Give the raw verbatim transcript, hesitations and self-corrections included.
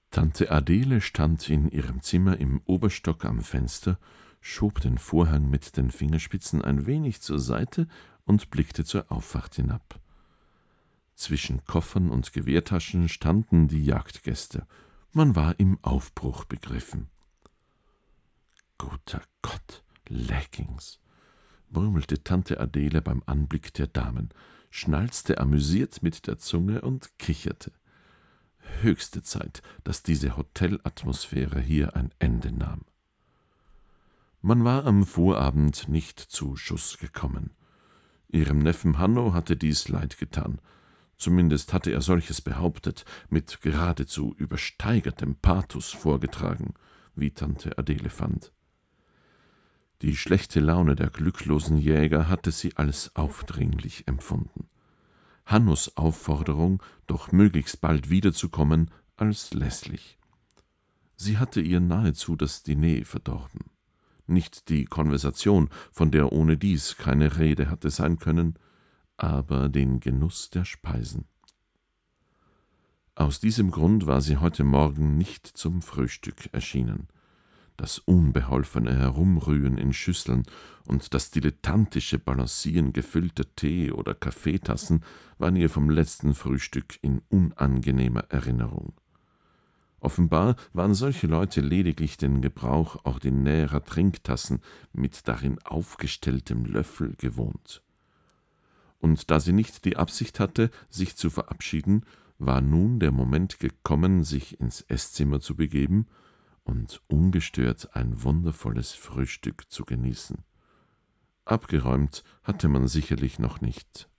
Tante Adele stand in ihrem Zimmer im Oberstock am Fenster, schob den Vorhang mit den Fingerspitzen ein wenig zur Seite und blickte zur Auffahrt hinab. Zwischen Koffern und Gewehrtaschen standen die Jagdgäste. Man war im Aufbruch begriffen. »Guter Gott, Leggings«, murmelte Tante Adele beim Anblick der Damen, schnalzte amüsiert mit der Zunge und kicherte. Höchste Zeit, dass diese Hotelatmosphäre hier ein Ende nahm. Man war am Vorabend nicht zu Schuss gekommen. Ihrem Neffen Hanno hatte dies leid getan. Zumindest hatte er solches behauptet, mit geradezu übersteigertem Pathos vorgetragen, wie Tante Adele fand. Die schlechte Laune der glücklosen Jäger hatte sie als aufdringlich empfunden. Hannos Aufforderung, doch möglichst bald wiederzukommen, als lässlich. Sie hatte ihr nahezu das Diner verdorben. Nicht die Konversation, von der ohnedies keine Rede hatte sein können, aber den Genuss der Speisen. Aus diesem Grund war sie heute Morgen nicht zum Frühstück erschienen. Das unbeholfene Herumrühren in Schüsseln und das dilettantische Balancieren gefüllter Tee- oder Kaffeetassen waren ihr vom letzten Frühstück in unangenehmer Erinnerung. Offenbar waren solche Leute lediglich den Gebrauch ordinärer Trinktassen mit darin aufgestelltem Löffel gewohnt. Und da sie nicht die Absicht hatte, sich zu verabschieden, war nun der Moment gekommen, sich ins Esszimmer zu begeben und ungestört ein wundervolles Frühstück zu genießen. Abgeräumt hatte man sicherlich noch nicht.